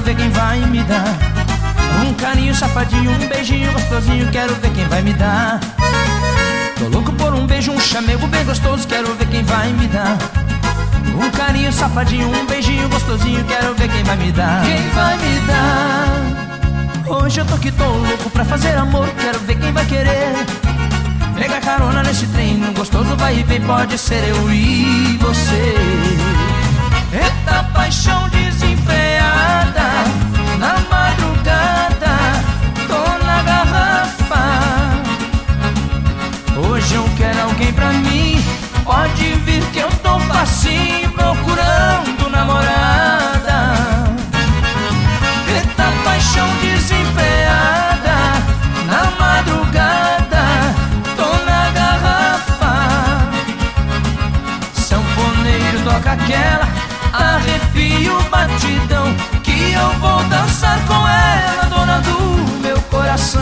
ver quem vai me dar. Um carinho safadinho, um beijinho gostosinho, quero ver quem vai me dar. Tô louco por um beijo, um chamego bem gostoso, quero ver quem vai me dar. Um carinho safadinho, um beijinho gostosinho, quero ver quem vai me dar. Quem vai me dar? Hoje eu tô que tô louco pra fazer amor, quero ver quem vai querer. Pega carona nesse trem, gostoso vai e vem, pode ser eu e você. Eita paixão desenfreada, na madrugada, tô na garrafa. Hoje eu quero alguém pra mim, pode vir que eu tô facinho, procurando namorada. Eita paixão desenfreada, na madrugada, tô na garrafa. Sanfoneiro toca aquela, arrepio o batidão, que eu vou dançar com ela, dona do meu coração.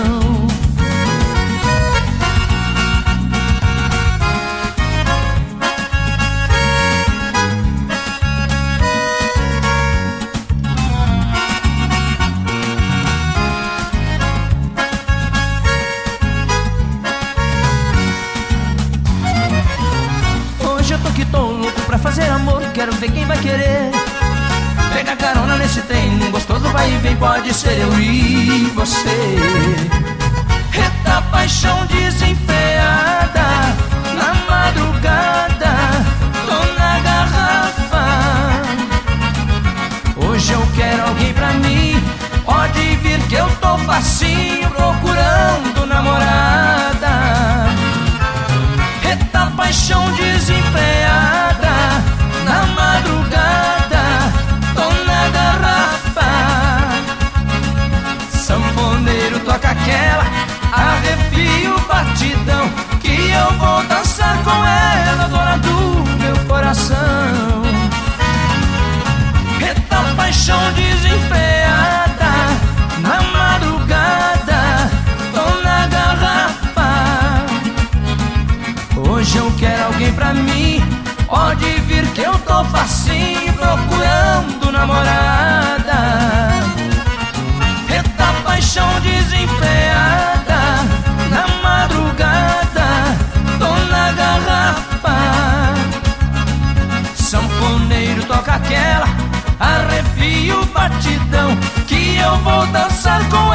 Hoje eu tô que tô louco pra fazer amor, quero ver quem vai querer. Pega carona nesse trem, gostoso vai e vem, pode ser eu e você. Eita paixão desenfreada, na madrugada, tô na garrafa. Hoje eu quero alguém pra mim, pode vir que eu tô facinho, procurando namorada. Eita paixão desenfreada, na madrugada, tô na garrafa. Sanfoneiro toca aquela, arrepio o batidão, que eu vou dançar com ela, dona do meu coração. Eita paixão desenfreada, na madrugada, tô na garrafa. Hoje eu quero alguém pra mim, pode vir que eu tô facinho, procurando namorada. Eita paixão desenfreada, na madrugada, tô na garrafa. Sanfoneiro toca aquela, arrepio o batidão, que eu vou dançar com